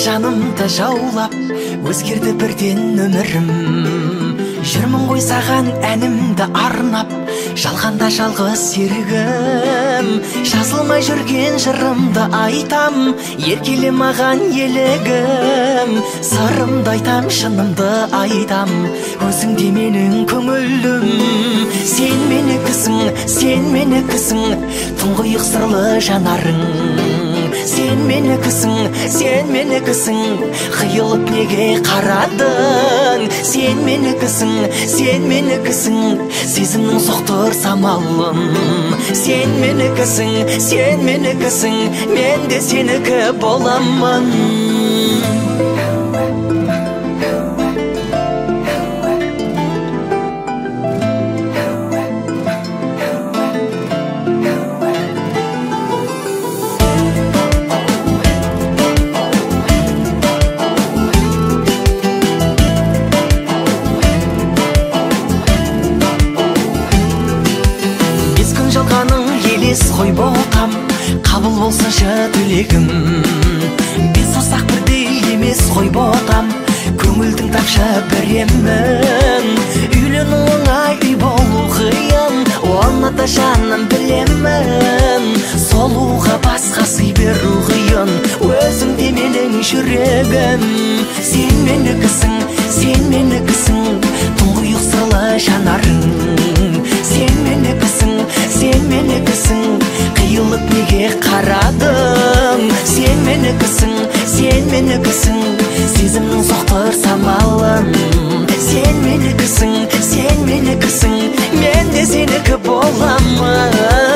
жанымды жаулап өзгерді бірден өмірім. Жүрмін ғой саған әнімді арнап, жалғанда жалғыз серігім. Жазылмай жүрген жырымды айтам, еркеле маған елігім. Сырымды айтам, шынымды айтам, өзіңде менің көңілім. Сен менікісің, сен менікісің, тұңғиық сырлы жанарың. Сен менікісің, сен менікісің, қиылып неге қарадың? Сен менікісің, сен менікісің, сезімнің соқтыр самалым. Сен менікісің, сен менікісің, мен де сенікі боламын. Жалғаның елес қой болғам, қабыл болсыншы тілегім. Бес саусақ бірдей емес қой болғам, көңілдің тапшы біремін. Үйлену оңай, үй болу қиын, оны да жаным білемін. Солуға басқа сый беру қиын, өзіңде менің жүрегім. Сен менікісің, сен менікісің, тұңғиық сырлы жанарың. Сен менікісің, сен менікісің, қиылып неге қарадың? Сен менікісің, сен менікісің, сезімнің соқтыр самалын. Сен менікісің, сен менікісің, мен де сенікі боламын.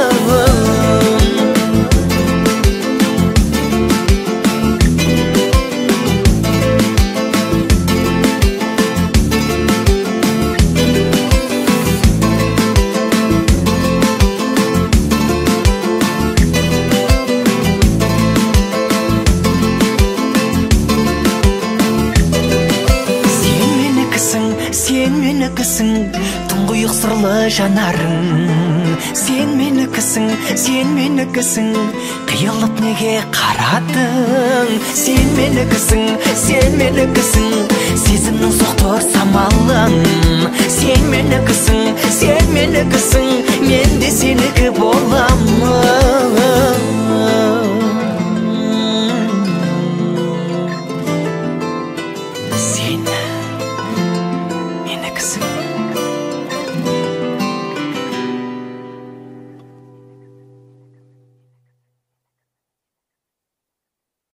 Сен менікісің, тұңғиық сырлы жанарың. Сен менікісің, сен менікісің, қиылып неге қарадың? Сен менікісің, сен менікісің, сезімнің соқтыр самалың. Сен менікісің, сен менікісің, мен де сенікі боламын. Сен менікісің.